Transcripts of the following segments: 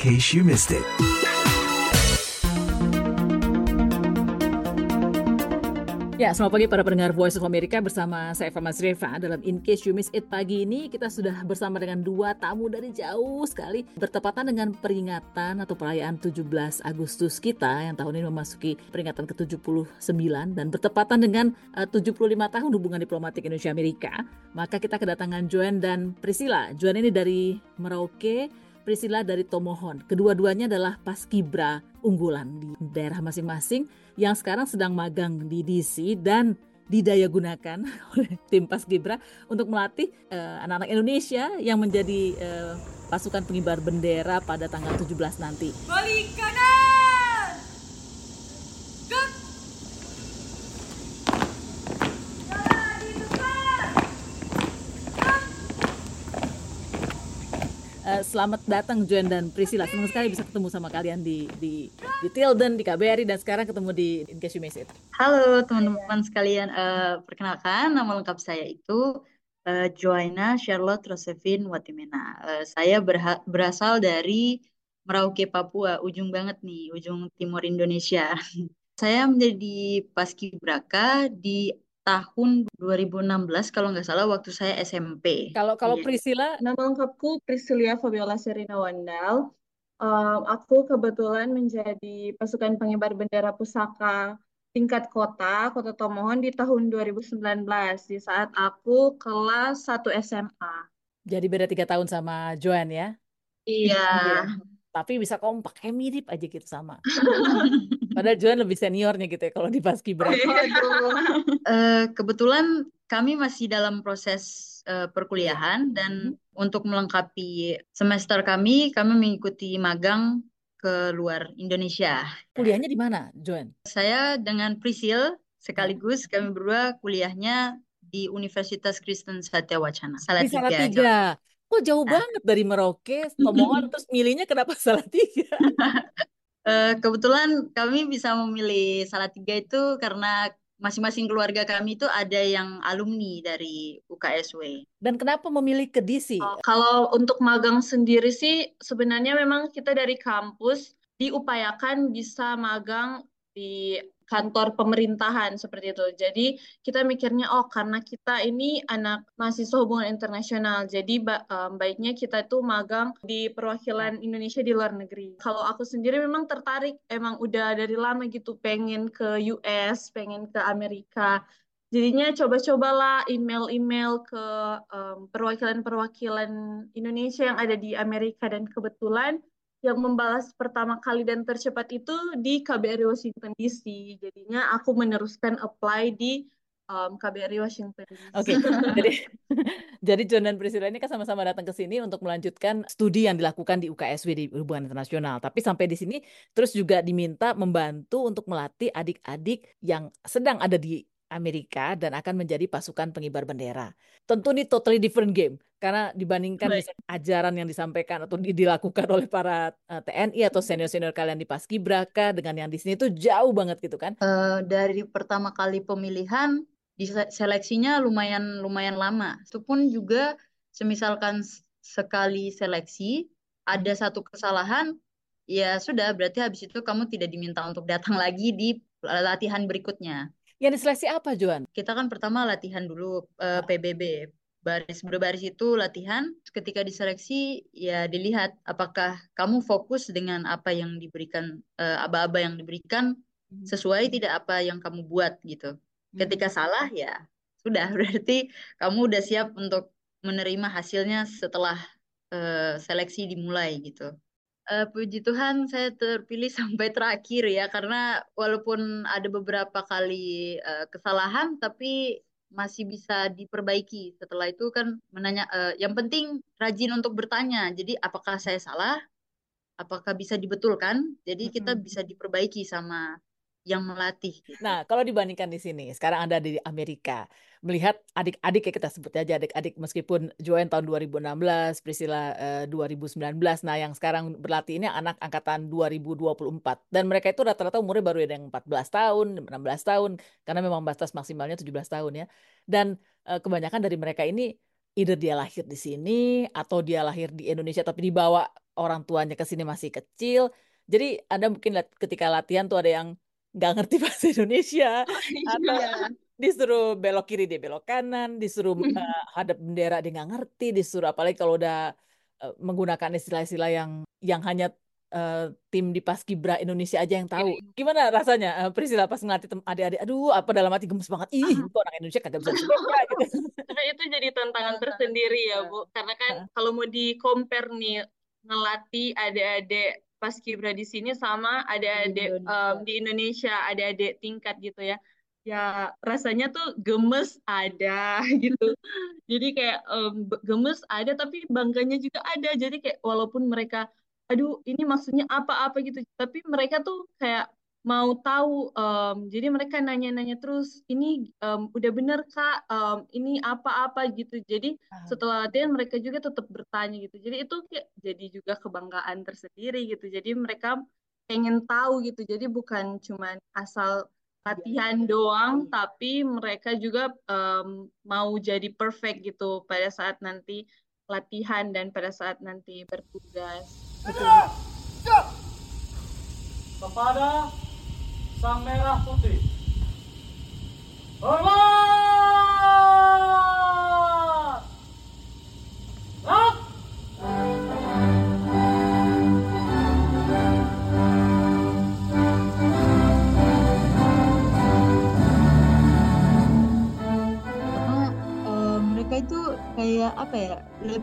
case you missed it. Ya, selamat pagi para pendengar Voice of America bersama saya Eva Mazreva. Dalam In Case You Miss It pagi ini kita sudah bersama dengan dua tamu dari jauh sekali. Bertepatan dengan peringatan atau perayaan 17 Agustus kita yang tahun ini memasuki peringatan ke-79 dan bertepatan dengan 75 tahun hubungan diplomatik Indonesia-Amerika. Maka kita kedatangan Joanne dan Priscilla. Joanne ini dari Merauke, Priscilla dari Tomohon. Kedua-duanya adalah paskibra unggulan di daerah masing-masing yang sekarang sedang magang di DC dan didaya gunakan oleh tim paskibra untuk melatih anak-anak Indonesia yang menjadi pasukan pengibar bendera pada tanggal 17 nanti. Balik kanan! Gerak! Jalan di depan! Selamat datang Joanne dan Priscilla. Senang sekali bisa ketemu sama kalian di Tilden, di KBRI, dan sekarang ketemu di In Case You Miss It. Halo teman-teman sekalian, perkenalkan nama lengkap saya itu Joanna Charlotte Rosevin Watimena. Saya berasal dari Merauke, Papua, ujung banget nih, ujung timur Indonesia. Saya menjadi paskibraka di tahun 2016 kalau nggak salah waktu saya SMP. Kalau Iya. Priscilla, Nama lengkapku Priscilia Fabiola Serina Wandal. Aku kebetulan menjadi pasukan pengibar bendera pusaka tingkat kota Tomohon di tahun 2019 di saat aku kelas 1 SMA. jadi beda 3 tahun sama Joanne ya. Iya. Tapi bisa kompak, kayak mirip aja gitu sama. Padahal Joanne lebih seniornya gitu ya kalau di paskibra. Kebetulan kami masih dalam proses perkuliahan dan untuk melengkapi semester kami mengikuti magang ke luar Indonesia. Kuliahnya di mana, Joanne? Saya dengan Prisil sekaligus kami berdua kuliahnya di Universitas Kristen Satya Wacana, Di Salatiga. Salatiga. Kok jauh banget dari Merauke, Tomohon, terus milihnya kenapa Salatiga? Kebetulan kami bisa memilih Salatiga itu karena masing-masing keluarga kami itu ada yang alumni dari UKSW. Dan kenapa memilih ke DC? Kalau untuk magang sendiri sih sebenarnya memang kita dari kampus diupayakan bisa magang di kantor pemerintahan seperti itu. Jadi kita mikirnya karena kita ini anak mahasiswa hubungan internasional, jadi baiknya kita itu magang di perwakilan Indonesia di luar negeri. Kalau aku sendiri memang tertarik, emang udah dari lama gitu pengen ke US, pengen ke Amerika. Jadinya coba-cobalah email-email ke perwakilan-perwakilan Indonesia yang ada di Amerika dan kebetulan yang membalas pertama kali dan tercepat itu di KBRI Washington DC. Jadinya aku meneruskan apply di KBRI Washington DC. Oke, jadi John dan Priscilla ini kan sama-sama datang ke sini untuk melanjutkan studi yang dilakukan di UKSW di Hubungan Internasional. Tapi sampai di sini terus juga diminta membantu untuk melatih adik-adik yang sedang ada di Amerika dan akan menjadi pasukan pengibar bendera. Tentu ini totally different game karena dibandingkan misalnya ajaran yang disampaikan atau dilakukan oleh para TNI atau senior-senior kalian di Paskibraka dengan yang di sini itu jauh banget gitu kan. Dari pertama kali pemilihan seleksinya lumayan lama. Itu pun juga semisalkan sekali seleksi ada satu kesalahan, ya sudah berarti habis itu kamu tidak diminta untuk datang lagi di latihan berikutnya. Yang diseleksi apa, Joan? Kita kan pertama latihan dulu PBB. Baris berbaris itu latihan. Ketika diseleksi, ya dilihat apakah kamu fokus dengan apa yang diberikan, aba-aba yang diberikan, sesuai tidak apa yang kamu buat gitu. Ketika salah, ya sudah berarti kamu udah siap untuk menerima hasilnya setelah seleksi dimulai gitu. Puji Tuhan saya terpilih sampai terakhir ya, karena walaupun ada beberapa kali kesalahan tapi masih bisa diperbaiki. Setelah itu kan yang penting rajin untuk bertanya. Jadi apakah saya salah? Apakah bisa dibetulkan? Jadi kita bisa diperbaiki sama yang melatih. Nah, kalau dibandingkan di sini, sekarang Anda di Amerika, melihat adik-adik ya kita sebut aja adik-adik meskipun Joanne tahun 2016, Priscilla 2019, nah yang sekarang berlatih ini anak angkatan 2024 dan mereka itu rata-rata umurnya baru ada yang 14 tahun, 16 tahun karena memang batas maksimalnya 17 tahun ya. Dan kebanyakan dari mereka ini either dia lahir di sini atau dia lahir di Indonesia tapi dibawa orang tuanya ke sini masih kecil. Jadi Anda mungkin ketika latihan tuh ada yang nggak ngerti bahasa Indonesia atau Iya. disuruh belok kiri dia belok kanan, disuruh hadap bendera dia nggak ngerti, disuruh apalagi kalau udah menggunakan istilah-istilah yang hanya tim di Paskibra Indonesia aja yang tahu. Gimana rasanya Priscilla pas ngelatih adik-adik? Aduh, apa dalam hati gemes banget. Ih, itu orang Indonesia kagak bisa disebutnya gitu. Karena itu jadi tantangan tersendiri ya, Bu. Karena kan kalau mau di-compare nih, ngelatih adik-adik Paskibra di sini sama adik-adik di Indonesia, adik-adik tingkat gitu ya. Ya rasanya tuh gemes ada gitu. Jadi kayak gemes ada tapi bangganya juga ada. Jadi kayak walaupun mereka aduh ini maksudnya apa-apa gitu. Tapi mereka tuh kayak mau tahu. Jadi mereka nanya-nanya terus ini udah bener Kak, ini apa-apa gitu. Jadi setelah latihan mereka juga tetap bertanya gitu. Jadi itu kayak jadi juga kebanggaan tersendiri gitu. Jadi mereka pengen tahu gitu. Jadi bukan cuman asal latihan doang, tapi mereka juga mau jadi perfect gitu pada saat nanti latihan dan pada saat nanti bertugas. Segera, siap. Kepada Sang Merah Putih. Hormat! Gerak! Mereka itu kayak apa ya,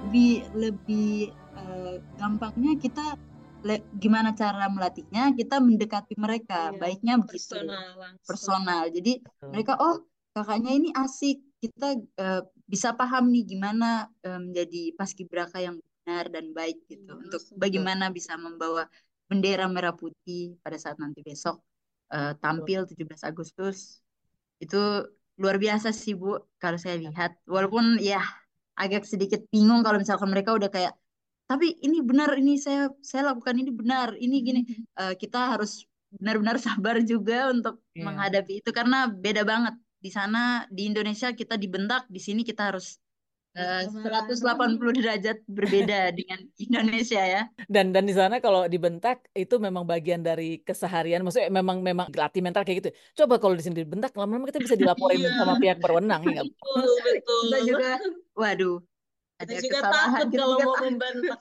lebih gampangnya kita gimana cara melatihnya, kita mendekati mereka, baiknya begitu personal. Jadi mereka kakaknya ini asik, kita bisa paham nih gimana menjadi paskibraka yang benar dan baik gitu, untuk bagaimana bisa membawa bendera merah putih pada saat nanti besok tampil 17 Agustus. Itu luar biasa sih Bu, kalau saya lihat. Walaupun ya agak sedikit bingung kalau misalkan mereka udah kayak, tapi ini benar, ini saya lakukan ini benar, ini gini. Kita harus benar-benar sabar juga untuk menghadapi itu, karena beda banget. Di sana di Indonesia kita dibentak, di sini kita harus 180 derajat berbeda dengan Indonesia ya. Dan di sana kalau dibentak itu memang bagian dari keseharian. Maksudnya memang latih mental kayak gitu. Coba kalau di sini dibentak, lama-lama kita bisa dilaporin sama pihak berwenang. Ya, betul. Kita juga, waduh, ada juga kesalahan. takut Kita kalau juga mau takut. membentak.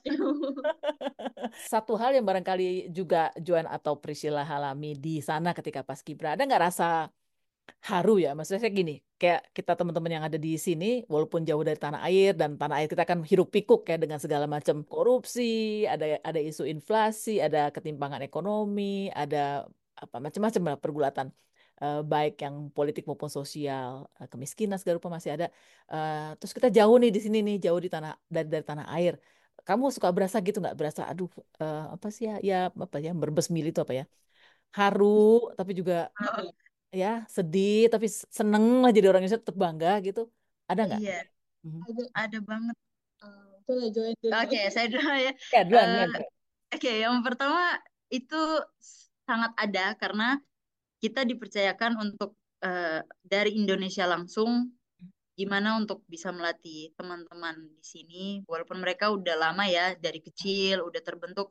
Satu hal yang barangkali juga Joan atau Priscilla alami di sana ketika Paskibra, ada nggak rasa haru ya? Maksudnya saya gini, kayak kita teman-teman yang ada di sini, walaupun jauh dari tanah air, dan tanah air kita kan hiruk pikuk ya dengan segala macam korupsi, ada isu inflasi, ada ketimpangan ekonomi, ada apa macam-macam lah pergulatan, baik yang politik maupun sosial, kemiskinan segala rupa masih ada. Terus kita jauh nih di sini nih, jauh di dari tanah air. Kamu suka berasa gitu nggak? Berasa aduh apa sih ya apa ya berbes mili itu apa ya? Haru tapi juga ya sedih tapi seneng lah jadi orang Indonesia tetap bangga gitu, ada nggak? Iya, ada banget. Coba join dulu. Oke, saya dulu ya. Ya duluan. Oke, yang pertama itu sangat ada karena kita dipercayakan untuk dari Indonesia langsung gimana untuk bisa melatih teman-teman di sini, walaupun mereka udah lama ya dari kecil udah terbentuk,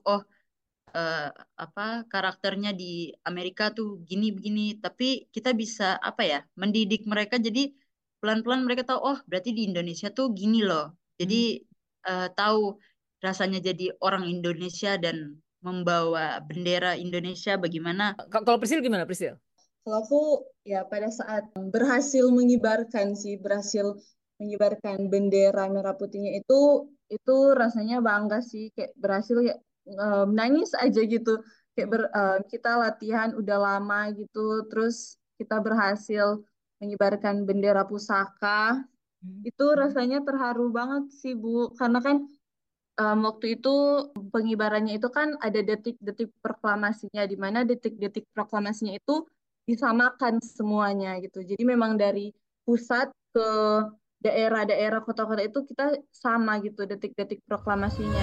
apa karakternya di Amerika tuh gini begini, tapi kita bisa apa ya mendidik mereka, jadi pelan-pelan mereka tahu berarti di Indonesia tuh gini loh, jadi tahu rasanya jadi orang Indonesia dan membawa bendera Indonesia bagaimana. Kalau Prisil gimana Prisil? Kalau aku ya pada saat berhasil mengibarkan bendera merah putihnya itu rasanya bangga sih, kayak berhasil ya, nangis aja gitu, kayak kita latihan udah lama gitu, terus kita berhasil mengibarkan bendera pusaka. Itu rasanya terharu banget sih Bu, karena kan waktu itu pengibarannya itu kan ada detik-detik proklamasinya, di mana detik-detik proklamasinya itu disamakan semuanya gitu. Jadi memang dari pusat ke daerah-daerah kota-kota itu kita sama gitu detik-detik proklamasinya.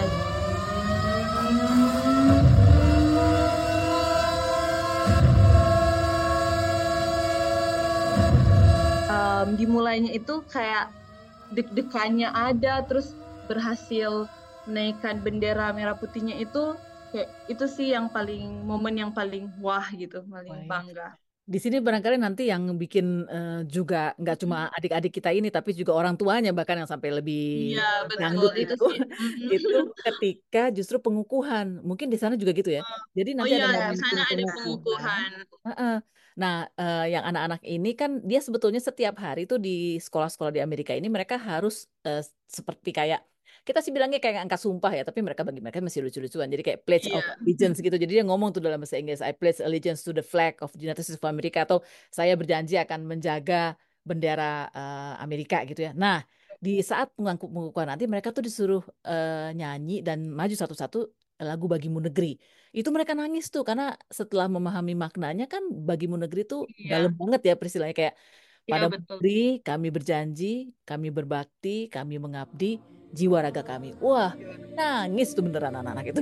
Dimulainya itu kayak deg-degannya ada, terus berhasil menaikkan bendera merah putihnya itu kayak itu sih yang momen yang paling wah gitu, paling Wah, bangga. di sini barangkali nanti yang bikin juga nggak cuma adik-adik kita ini, tapi juga orang tuanya bahkan yang sampai lebih Iya, betul dangdut itu itu, sih. itu ketika justru pengukuhan. Mungkin di sana juga gitu ya. Jadi Oh nanti ada iya, di momentum sana ada pengukuhan. pengukuhan. Heeh. Nah, yang anak-anak ini kan dia sebetulnya setiap hari itu di sekolah-sekolah di Amerika ini mereka harus seperti kayak kita sih bilangnya kayak angkat sumpah ya, tapi bagi mereka masih lucu-lucuan. Jadi kayak Pledge of Iya. Allegiance gitu. Jadi dia ngomong tuh dalam bahasa Inggris, I pledge allegiance to the flag of the United States of America, atau saya berjanji akan menjaga bendera Amerika gitu ya. Nah, di saat pengukuhan nanti mereka tuh disuruh nyanyi dan maju satu-satu lagu Bagimu Negeri. Itu mereka nangis tuh karena setelah memahami maknanya kan Bagimu Negeri tuh dalam Iya, banget ya peristiwanya kayak iya pada betul. negeri kami berjanji, kami berbakti, kami mengabdi jiwa raga kami. Wah, nangis tuh beneran anak-anak itu.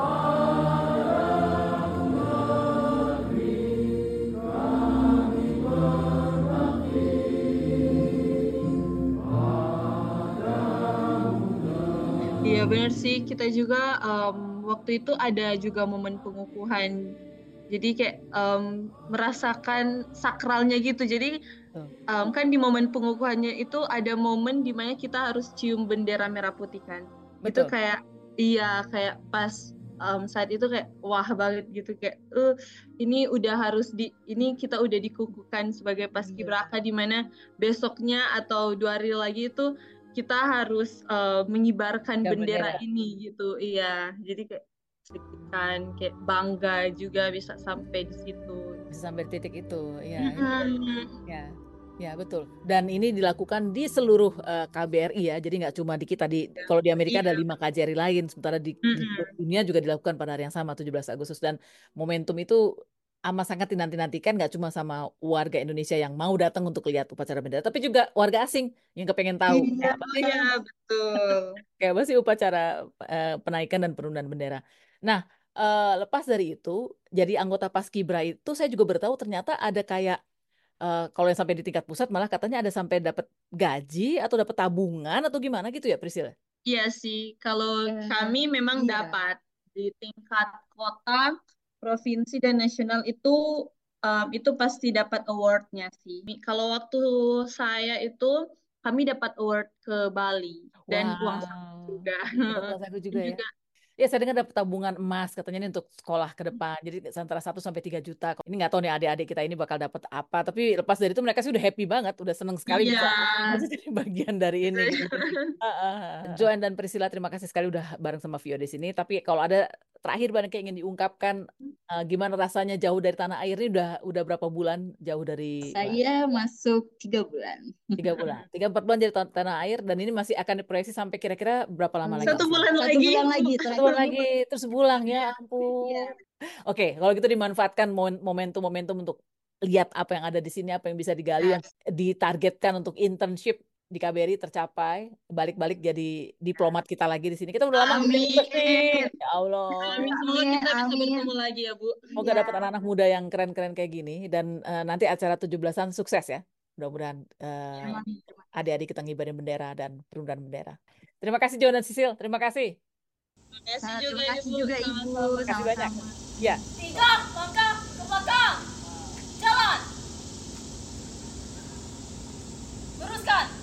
Iya benar sih, kita juga waktu itu ada juga momen pengukuhan. Jadi kayak merasakan sakralnya gitu. Jadi kan di momen pengukuhannya itu ada momen di mana kita harus cium bendera merah putih kan. Itu Betul. kayak kayak pas saat itu kayak wah banget gitu, kayak ini udah ini kita udah dikukuhkan sebagai paskibraka, di mana besoknya atau 2 hari lagi itu kita harus mengibarkan Ya, bendera bendera. ini gitu. Iya, jadi kayak deg-degan, kayak bangga juga bisa sampai di situ. Bisa sampai titik itu, ya. Mm-mm. Ya, ya betul. Dan ini dilakukan di seluruh KBRI ya. Jadi nggak cuma di kita kalau di Amerika ada Iya. 5 KJRI lain, sementara di seluruh dunia juga dilakukan pada hari yang sama 17 Agustus. Dan momentum itu amat sangat dinanti-nantikan nggak cuma sama warga Indonesia yang mau datang untuk lihat upacara bendera, tapi juga warga asing yang kepengen tahu Iya, iya betul. kayak apa sih upacara penaikan dan penunduan bendera. Nah, lepas dari itu, jadi anggota Paskibra itu saya juga bertahu ternyata ada kayak kalau yang sampai di tingkat pusat malah katanya ada sampai dapat gaji atau dapat tabungan atau gimana gitu ya Priscilla? Iya sih, kalau kami memang dapat di tingkat kota, provinsi dan nasional itu pasti dapat awardnya sih. Kalau waktu saya itu kami dapat award ke Bali dan uang saku Wow. juga. Dapat uang saku Dan juga ya. juga Ya, saya dengar dapat tabungan emas katanya ini untuk sekolah ke depan. Jadi antara 1 sampai 3 juta. Ini nggak tahu nih adik-adik kita ini bakal dapat apa. Tapi lepas dari itu mereka sih udah happy banget, udah seneng sekali iya. bisa jadi bagian dari ini. Gitu. Joan dan Priscilla, terima kasih sekali udah bareng sama Vio di sini. Tapi kalau ada terakhir banyak yang ingin diungkapkan, gimana rasanya jauh dari tanah air ini udah berapa bulan jauh dari Saya masuk 3 bulan. 3 bulan, 3-4 bulan jadi tanah air dan ini masih akan diproyeksi sampai kira-kira berapa lama lagi? 1 bulan Satu lagi. bulan lagi Satu terakhir. bulan lagi terus pulang ya ampun. Iya. Oke, kalau gitu dimanfaatkan momentum-momentum untuk lihat apa yang ada di sini, apa yang bisa digali, yang ditargetkan untuk internship di KBRI tercapai, balik-balik jadi diplomat kita lagi di sini. Kita udah lama nggak Amin. ketemu nih. Ya Allah. Amin, semoga kita bisa Amin. bertemu lagi ya, Bu. Semoga dapat anak-anak muda yang keren-keren kayak gini dan nanti acara 17-an sukses ya. Mudah-mudahan adik-adik kita ngibarin bendera dan penunduan bendera. Terima kasih John dan Sisil. Terima kasih. Terima kasih Terima juga, kasih Ibu. juga Ibu. Terima kasih banyak. Sama-sama. Ya. 3 langkah ke belakang. Jalan. Luruskan.